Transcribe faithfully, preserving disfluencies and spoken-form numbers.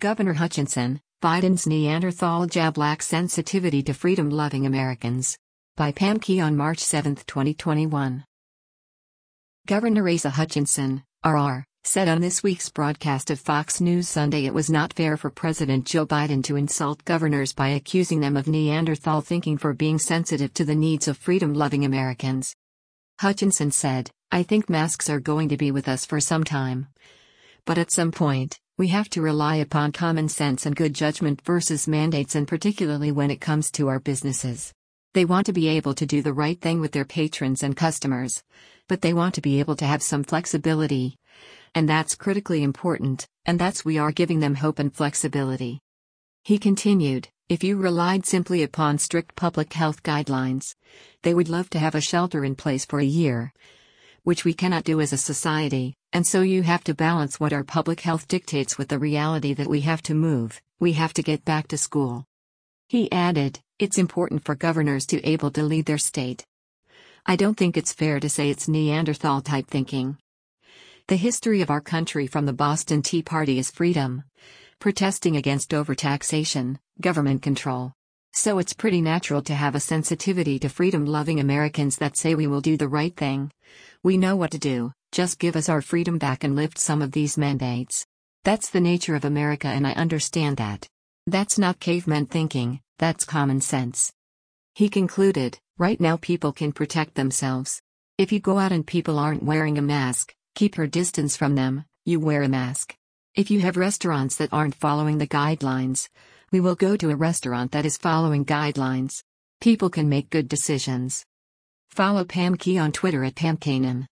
Governor Hutchinson, Biden's Neanderthal jab lacks sensitivity to freedom-loving Americans. By Pam Key on March seventh, twenty twenty-one. Governor Asa Hutchinson, R R, said on this week's broadcast of Fox News Sunday it was not fair for President Joe Biden to insult governors by accusing them of Neanderthal thinking for being sensitive to the needs of freedom-loving Americans. Hutchinson said, "I think masks are going to be with us for some time. But at some point, we have to rely upon common sense and good judgment versus mandates, and particularly when it comes to our businesses. They want to be able to do the right thing with their patrons and customers, but they want to be able to have some flexibility. And that's critically important, and that's we are giving them hope and flexibility." He continued, "If you relied simply upon strict public health guidelines, they would love to have a shelter in place for a year, which we cannot do as a society, and so you have to balance what our public health dictates with the reality that we have to move, we have to get back to school." He added, "It's important for governors to be able to lead their state. I don't think it's fair to say it's Neanderthal type thinking. The history of our country from the Boston Tea Party is freedom, protesting against overtaxation, government control. So it's pretty natural to have a sensitivity to freedom-loving Americans that say we will do the right thing. We know what to do, just give us our freedom back and lift some of these mandates. That's the nature of America, and I understand that. That's not caveman thinking, that's common sense." He concluded, "Right now people can protect themselves. If you go out and people aren't wearing a mask, keep your distance from them, you wear a mask. If you have restaurants that aren't following the guidelines, we will go to a restaurant that is following guidelines. People can make good decisions." Follow Pam Key on Twitter at Pam Kanan.